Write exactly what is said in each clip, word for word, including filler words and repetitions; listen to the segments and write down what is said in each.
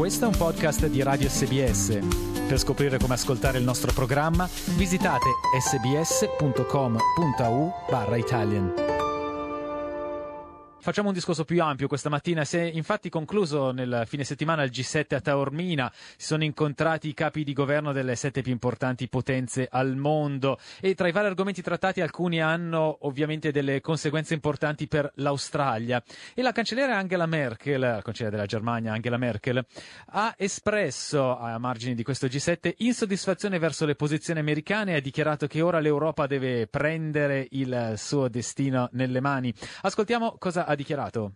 Questo è un podcast di Radio S B S. Per scoprire come ascoltare il nostro programma, visitate sbs.com.au barra Italian. Facciamo un discorso più ampio questa mattina. Si è infatti concluso nel fine settimana il G sette a Taormina. Si sono incontrati i capi di governo delle sette più importanti potenze al mondo e tra i vari argomenti trattati alcuni hanno ovviamente delle conseguenze importanti per l'Australia. E la cancelliere Angela Merkel, la cancelliera della Germania Angela Merkel, ha espresso a margine di questo G sette insoddisfazione verso le posizioni americane e ha dichiarato che ora l'Europa deve prendere il suo destino nelle mani. Ascoltiamo cosa ha dichiarato.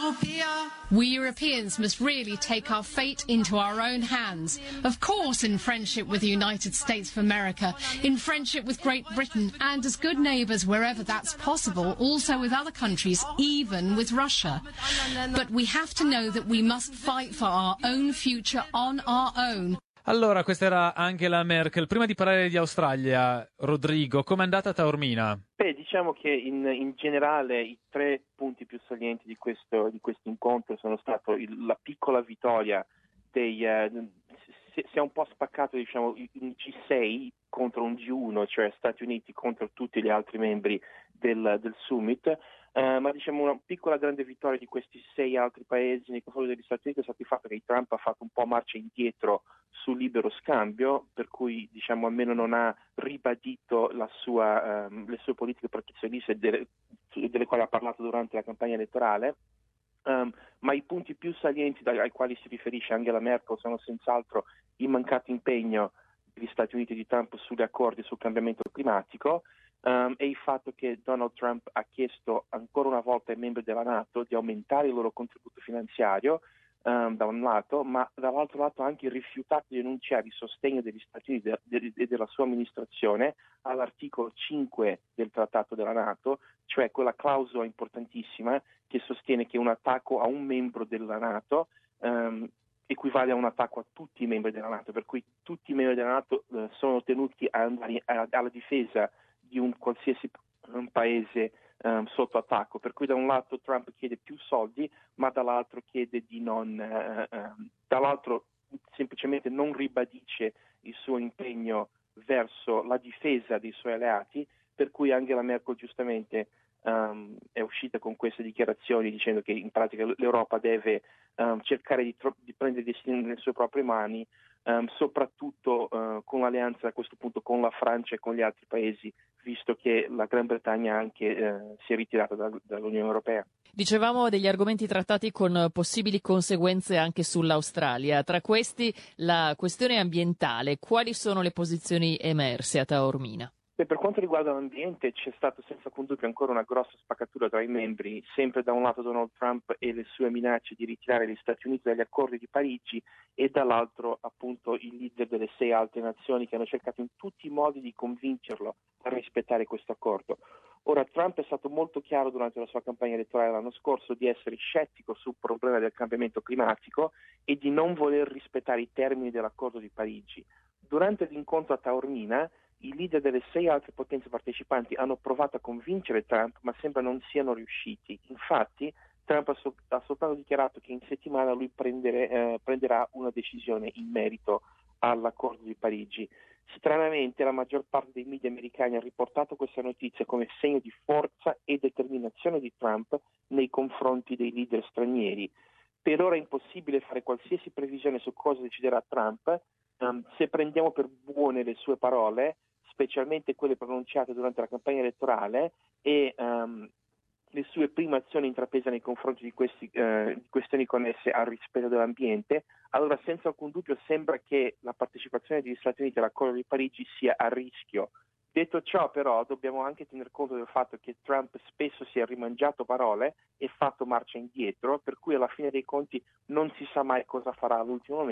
We Europeans must really take our fate into our own hands. Of course, in friendship with the United States of America, in friendship with Great Britain, and as good neighbours wherever that's possible, also with other countries, even with Russia. But we have to know that we must fight for our own future on our own. Allora, questa era Angela Merkel. Prima di parlare di Australia, Rodrigo, com'è andata a Taormina? Beh, diciamo che in, in generale i tre punti più salienti di questo di questo incontro sono stato il, la piccola vittoria dei uh, si, si è un po' spaccato, diciamo, un G sei contro un G uno, cioè Stati Uniti contro tutti gli altri membri del, del summit. Uh, ma diciamo una piccola grande vittoria di questi sei altri paesi nei confronti degli Stati Uniti è stato il fatto che Trump ha fatto un po' marcia indietro sul libero scambio, per cui diciamo almeno non ha ribadito la sua, um, le sue politiche protezioniste delle, delle quali ha parlato durante la campagna elettorale. Um, ma i punti più salienti ai quali si riferisce Angela Merkel sono senz'altro il mancato impegno degli Stati Uniti di Trump sugli accordi sul cambiamento climatico. Um, e il fatto che Donald Trump ha chiesto ancora una volta ai membri della NATO di aumentare il loro contributo finanziario um, da un lato, ma dall'altro lato ha anche rifiutato di enunciare il sostegno degli Stati Uniti e de- de- della sua amministrazione all'articolo cinque del trattato della NATO, cioè quella clausola importantissima che sostiene che un attacco a un membro della NATO um, equivale a un attacco a tutti i membri della NATO, per cui tutti i membri della NATO uh, sono tenuti a andare a- alla difesa di un qualsiasi un paese um, sotto attacco, per cui da un lato Trump chiede più soldi, ma dall'altro chiede di non, uh, um, dall'altro semplicemente non ribadisce il suo impegno verso la difesa dei suoi alleati, per cui Angela Merkel giustamente um, è uscita con queste dichiarazioni dicendo che in pratica l'Europa deve um, cercare di, tro- di prendere il destino nelle sue proprie mani, um, soprattutto uh, con l'alleanza a questo punto con la Francia e con gli altri paesi, visto che la Gran Bretagna anche eh, si è ritirata da, dall'Unione Europea. Dicevamo degli argomenti trattati con possibili conseguenze anche sull'Australia. Tra questi la questione ambientale. Quali sono le posizioni emerse a Taormina? Beh, per quanto riguarda l'ambiente c'è stato senza alcun dubbio ancora una grossa spaccatura tra i membri, sempre da un lato Donald Trump e le sue minacce di ritirare gli Stati Uniti dagli accordi di Parigi e dall'altro appunto i leader delle sei altre nazioni che hanno cercato in tutti i modi di convincerlo a rispettare questo accordo. Ora, Trump è stato molto chiaro durante la sua campagna elettorale l'anno scorso di essere scettico sul problema del cambiamento climatico e di non voler rispettare i termini dell'accordo di Parigi. Durante l'incontro a Taormina i leader delle sei altre potenze partecipanti hanno provato a convincere Trump, ma sembra non siano riusciti. Infatti, Trump ha, so- ha soltanto dichiarato che in settimana lui prendere, eh, prenderà una decisione in merito all'accordo di Parigi. Stranamente, la maggior parte dei media americani ha riportato questa notizia come segno di forza e determinazione di Trump nei confronti dei leader stranieri. Per ora è impossibile fare qualsiasi previsione su cosa deciderà Trump. Um, se prendiamo per buone le sue parole, specialmente quelle pronunciate durante la campagna elettorale e um, le sue prime azioni intraprese nei confronti di, questi, uh, di questioni connesse al rispetto dell'ambiente, allora senza alcun dubbio sembra che la partecipazione degli Stati Uniti all'accordo di Parigi sia a rischio. Detto ciò però dobbiamo anche tener conto del fatto che Trump spesso si è rimangiato parole e fatto marcia indietro, per cui alla fine dei conti non si sa mai cosa farà all'ultimo momento.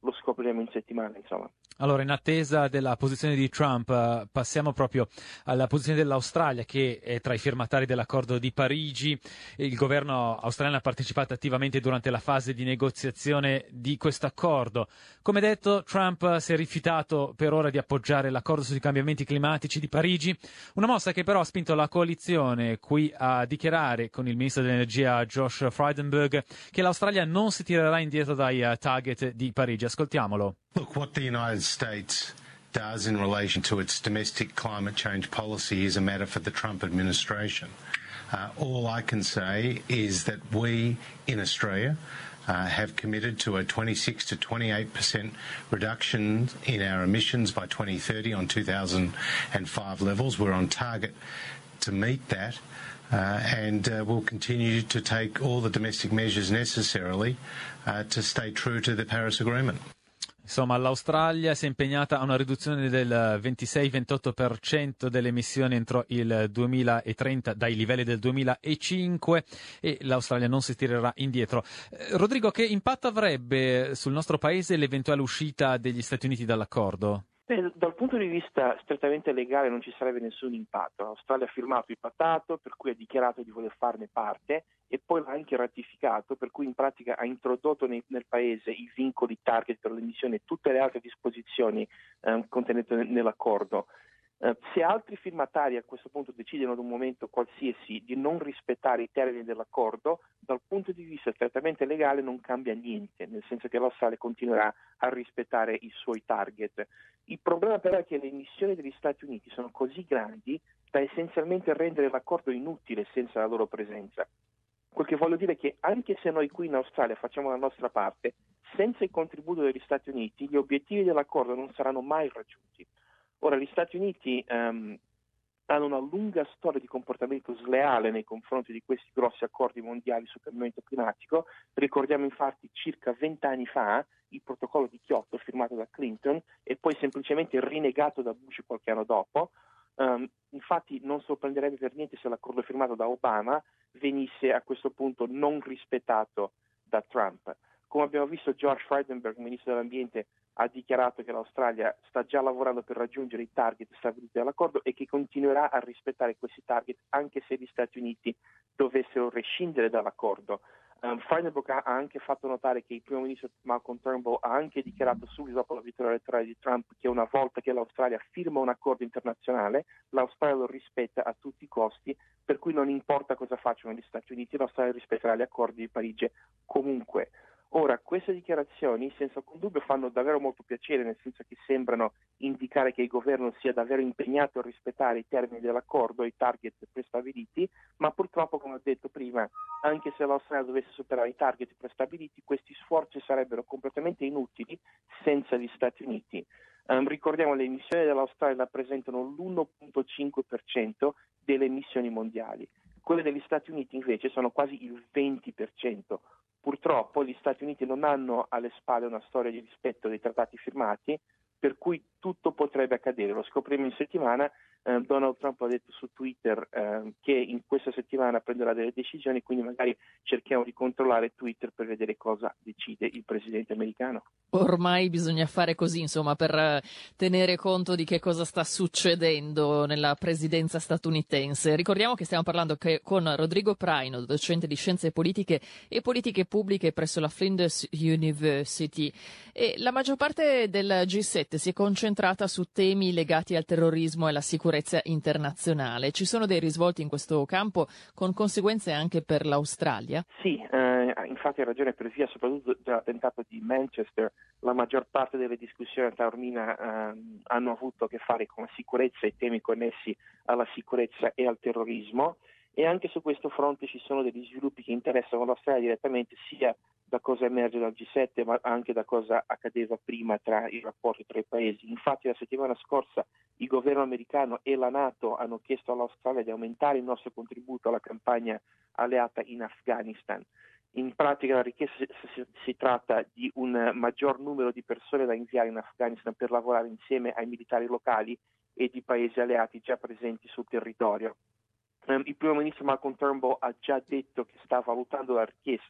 lo scopriremo in settimana, insomma. Allora, in attesa della posizione di Trump, uh, passiamo proprio alla posizione dell'Australia, che è tra i firmatari dell'accordo di Parigi. Il governo australiano ha partecipato attivamente durante la fase di negoziazione di questo accordo. Come detto, Trump si è rifiutato per ora di appoggiare l'accordo sui cambiamenti climatici di Parigi, una mossa che però ha spinto la coalizione qui a dichiarare con il ministro dell'energia Josh Frydenberg che l'Australia non si tirerà indietro dai uh, target di Parigi. Ascoltiamolo. Look, what the United States does in relation to its domestic climate change policy is a matter for the Trump administration. Uh, all I can say is that we in Australia uh, have committed to a twenty-six to twenty-eight percent reduction in our emissions by twenty thirty on two thousand five levels. We're on target to meet that. Uh, and uh, we'll continue to take all the domestic measures necessarily uh, to stay true to the Paris Agreement. Insomma, l'Australia si è impegnata a una riduzione del ventisei ventotto per cento delle emissioni entro il duemilatrenta dai livelli del duemilacinque e l'Australia non si tirerà indietro. Eh, Rodrigo, che impatto avrebbe sul nostro paese l'eventuale uscita degli Stati Uniti dall'accordo? Beh, dal punto di vista strettamente legale non ci sarebbe nessun impatto. L'Australia ha firmato il trattato, per cui ha dichiarato di voler farne parte e poi l'ha anche ratificato, per cui in pratica ha introdotto nei, nel paese i vincoli target per l'emissione e tutte le altre disposizioni eh, contenute nell'accordo. Uh, se altri firmatari a questo punto decidono ad un momento qualsiasi di non rispettare i termini dell'accordo, dal punto di vista strettamente legale non cambia niente, nel senso che l'Australia continuerà a rispettare i suoi target. Il problema però è che le emissioni degli Stati Uniti sono così grandi da essenzialmente rendere l'accordo inutile senza la loro presenza. Quel che voglio dire è che anche se noi qui in Australia facciamo la nostra parte, senza il contributo degli Stati Uniti gli obiettivi dell'accordo non saranno mai raggiunti. Ora, gli Stati Uniti um, hanno una lunga storia di comportamento sleale nei confronti di questi grossi accordi mondiali sul cambiamento climatico. Ricordiamo infatti circa vent'anni fa il protocollo di Kyoto firmato da Clinton e poi semplicemente rinegato da Bush qualche anno dopo. Um, infatti non sorprenderebbe per niente se l'accordo firmato da Obama venisse a questo punto non rispettato da Trump. Come abbiamo visto, George Frydenberg, ministro dell'ambiente, ha dichiarato che l'Australia sta già lavorando per raggiungere i target stabiliti dall'accordo e che continuerà a rispettare questi target anche se gli Stati Uniti dovessero rescindere dall'accordo. Um, Frydenberg ha anche fatto notare che il primo ministro Malcolm Turnbull ha anche dichiarato subito dopo la vittoria elettorale di Trump che una volta che l'Australia firma un accordo internazionale, l'Australia lo rispetta a tutti i costi, per cui non importa cosa facciano gli Stati Uniti, l'Australia rispetterà gli accordi di Parigi comunque. Ora, queste dichiarazioni senza alcun dubbio fanno davvero molto piacere, nel senso che sembrano indicare che il governo sia davvero impegnato a rispettare i termini dell'accordo e i target prestabiliti, ma purtroppo, come ho detto prima, anche se l'Australia dovesse superare i target prestabiliti, questi sforzi sarebbero completamente inutili senza gli Stati Uniti. Um, ricordiamo che le emissioni dell'Australia rappresentano l'uno virgola cinque per cento delle emissioni mondiali. Quelle degli Stati Uniti invece sono quasi il venti per cento. Purtroppo gli Stati Uniti non hanno alle spalle una storia di rispetto dei trattati firmati, per cui tutto potrebbe accadere. Lo scopriremo in settimana. Eh, Donald Trump ha detto su Twitter eh, che in questa settimana prenderà delle decisioni, quindi magari cerchiamo di controllare Twitter per vedere cosa decide il presidente americano. Ormai bisogna fare così, insomma, per tenere conto di che cosa sta succedendo nella presidenza statunitense. Ricordiamo che stiamo parlando che con Rodrigo Praino, docente di scienze politiche e politiche pubbliche presso la Flinders University. E la maggior parte del G sette si è concentrata su temi legati al terrorismo e alla sicurezza internazionale. Ci sono dei risvolti in questo campo con conseguenze anche per l'Australia? Sì, eh, infatti ha ragione per via soprattutto dell'attentato di Manchester. La maggior parte delle discussioni a Taormina eh, hanno avuto a che fare con la sicurezza e temi connessi alla sicurezza e al terrorismo, e anche su questo fronte ci sono degli sviluppi che interessano l'Australia direttamente, sia da cosa emerge dal G sette ma anche da cosa accadeva prima tra i rapporti tra i paesi. Infatti la settimana scorsa il governo americano e la NATO hanno chiesto all'Australia di aumentare il nostro contributo alla campagna alleata in Afghanistan. In pratica la richiesta si, si, si tratta di un maggior numero di persone da inviare in Afghanistan per lavorare insieme ai militari locali e di paesi alleati già presenti sul territorio. Um, il primo ministro Malcolm Turnbull ha già detto che sta valutando la richiesta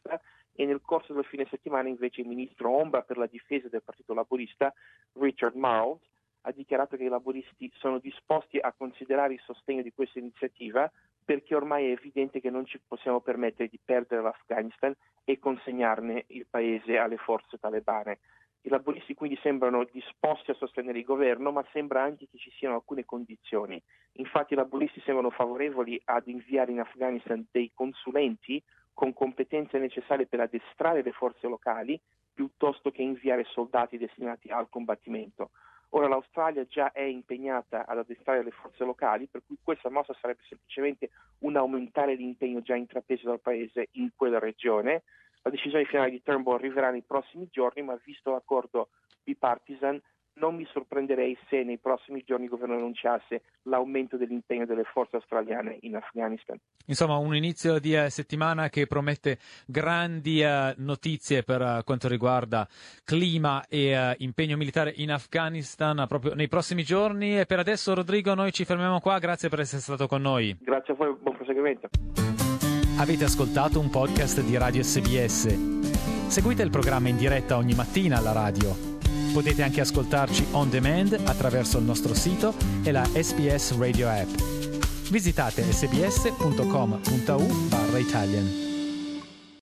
e nel corso del fine settimana invece il ministro ombra per la difesa del Partito Laburista, Richard Marles, ha dichiarato che i laburisti sono disposti a considerare il sostegno di questa iniziativa perché ormai è evidente che non ci possiamo permettere di perdere l'Afghanistan e consegnarne il paese alle forze talebane. I laburisti quindi sembrano disposti a sostenere il governo, ma sembra anche che ci siano alcune condizioni. Infatti i laburisti sembrano favorevoli ad inviare in Afghanistan dei consulenti con competenze necessarie per addestrare le forze locali, piuttosto che inviare soldati destinati al combattimento. Ora l'Australia già è impegnata ad addestrare le forze locali, per cui questa mossa sarebbe semplicemente un aumentare l'impegno già intrapreso dal paese in quella regione. La decisione finale di Turnbull arriverà nei prossimi giorni, ma visto l'accordo bipartisan non mi sorprenderei se nei prossimi giorni il governo annunciasse l'aumento dell'impegno delle forze australiane in Afghanistan. Insomma, un inizio di uh, settimana che promette grandi uh, notizie per uh, quanto riguarda clima e uh, impegno militare in Afghanistan uh, proprio nei prossimi giorni. E per adesso, Rodrigo, noi ci fermiamo qua. Grazie per essere stato con noi. Grazie a voi, buon proseguimento. Avete ascoltato un podcast di Radio S B S. Seguite il programma in diretta ogni mattina alla radio. Potete anche ascoltarci on demand attraverso il nostro sito e la S B S Radio app. Visitate sbs punto com punto a u barra Italian.